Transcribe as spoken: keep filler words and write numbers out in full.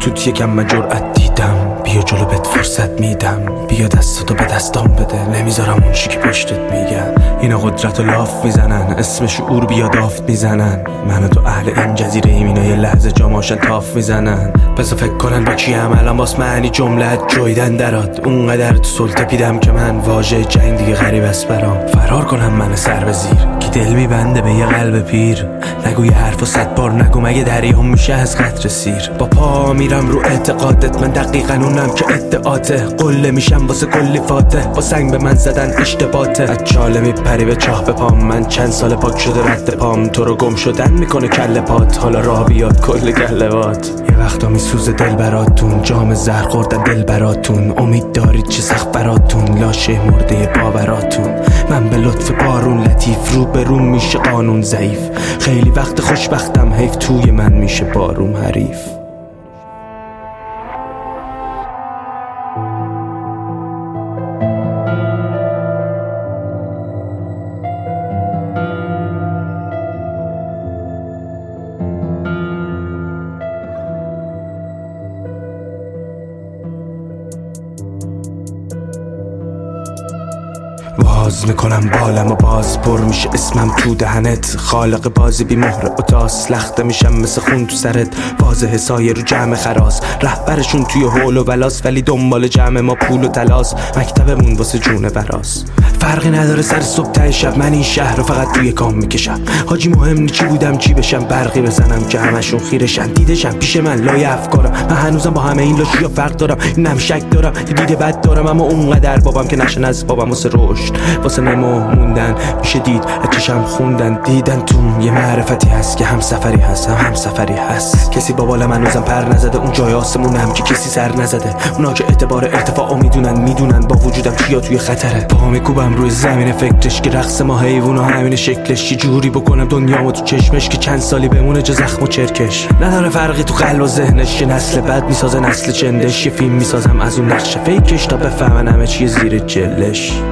توت یکم من جرأت دیدم، بیا جلو بهت فرصت میدم، بیا دستاتو به دستام بده، نمیذارم اون چی که پشتت میگن. اینا قدرت و لاف میزنن، اسم شعور بیا دافت میزنن، من و تو اهل این جزیره ایم، اینا یه لحظه جاماشن تاف میزنن. پس فکر کنن با کی هم الان باس معنی جملت جویدن درات، اونقدر تو سلطه پیدم که من واژه جنگ دیگه غریب است برام. فرار کنم من سر به زیر که دل میبنده به یه قلب پیر، نگو یه حرف و صد بار نگو مگه دریا میشه از قطر سیر. با پا میرم رو اعتقادت، من دقیقاً اونم که ادعاته، قله میشم واسه کلی فاتح، با سنگ به من زدن اشتباته. از چاله میپری به چاه به پام، من چند سال پاک شده رد پام، تو رو گم شدن میکنه کله پات، حالا راه بیاد کل گله‌ات. یه وقتا میسوزه دل براتون، جام زهر خوردن دل براتون، امید دارید چه سخت براتون، لاشه مرده باوراتون. من به لطف بارون لطیف، رو به روم میشه قانون ضعیف، خیلی وقت خوشبختم حیف توی من میشه بارون حریف. باز میکنم بالم و باز پر میشه اسمم تو دهنت، خالق بازی بی مهر اتاس، لخته میشم مثل خون تو سرت، واضح سایه رو جمع خراس، رهبرشون توی هول و ولاس، ولی دنبال جمع ما پول و تلاس، مکتبمون واسه جون براس. فرقی نداره سر صبح ته شب، من این شهر رو فقط توی کام میکشم، حاجی مهم نی چی بودم چی بشم، برقی بزنم که همشون خیرشن، دیدشم پیش من لای افکارم، من هنوزم با همه این لاشیا فرق دارم، اینم شک دارم یه دید بد دارم، اما اونقدر بابم که نشن از بابم واسه رشد، واسه نمو موندن میشه دید از چشم خوندن، دیدن تو یه معرفتی هست که هم سفری هست هم هم سفری هست. کسی با بالا من روزم پر نزده، اون جای آسمونم که کسی سر نزده، اونا که اعتبار ارتفاعو میدونن میدونن با وجودم چیا توی خطره. پا میکوبم روی زمین فکرش که رقص ما حیوون و همین شکلش، چه جوری بکنم دنیامو تو چشمش که چند سالی بمونه جا زخم و چرکش. نداره فرقی تو قلب و ذهنش، که نسل بعد میسازه نسل چندش، یه فیلم میسازم از اون نقشه فیکش تا بفهمن همه چی زیر جلش.